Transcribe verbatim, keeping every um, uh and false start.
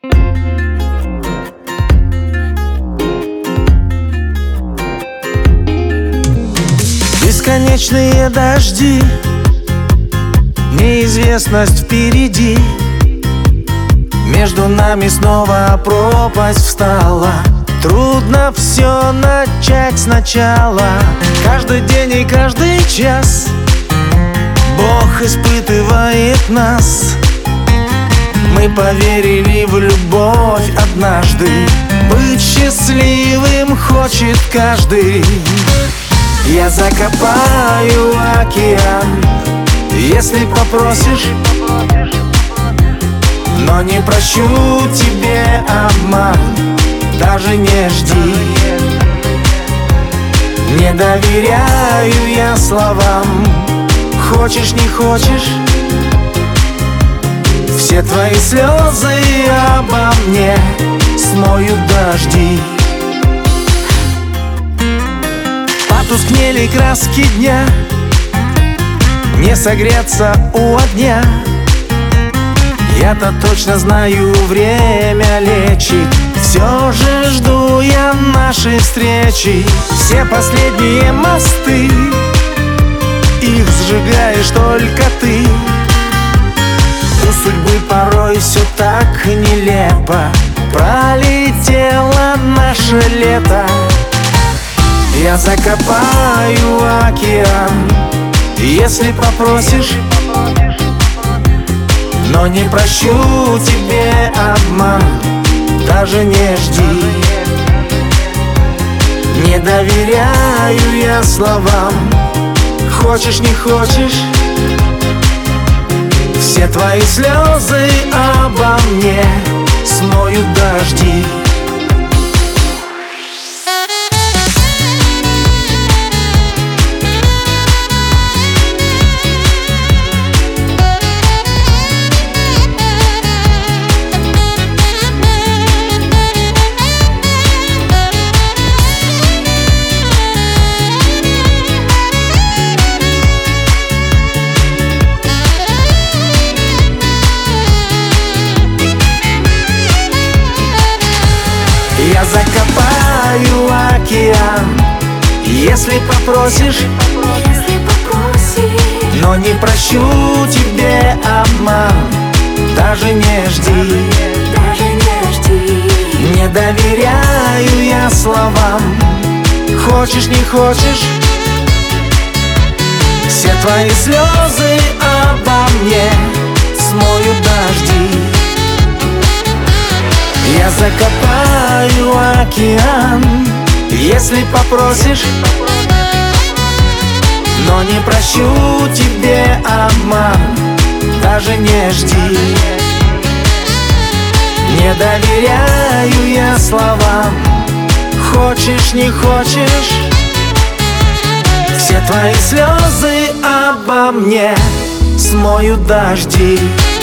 Бесконечные дожди, неизвестность впереди. Между нами снова пропасть встала. Трудно все начать сначала. Каждый день и каждый час Бог испытывает нас. Мы поверили в любовь однажды. Быть счастливым хочет каждый. Я закопаю океан, если попросишь, но не прощу тебе обман. Даже не жди. Не доверяю я словам. Хочешь, не хочешь, все твои слезы обо мне смоют дожди. Потускнели краски дня, не согреться у огня. Я-то точно знаю, время лечит. Все же жду я нашей встречи. Все последние мосты, их сжигаешь только ты. У судьбы порой все так нелепо. Пролетело наше лето. Я закопаю океан, если попросишь, но не прощу тебе обман. Даже не жди. Не доверяю я словам. Хочешь, не хочешь, все твои слезы обо мне смоют дожди. Я закопаю океан, если попросишь, если попросишь, но не прощу тебе обман. Даже не жди. даже не жди. Не доверяю я словам. Хочешь, не хочешь, все твои слезы обо мне смоют дожди. Я закопаю океан, если попросишь, но не прощу тебе обман. Даже не жди. Не доверяю я словам. Хочешь, не хочешь, все твои слезы обо мне смоют дожди.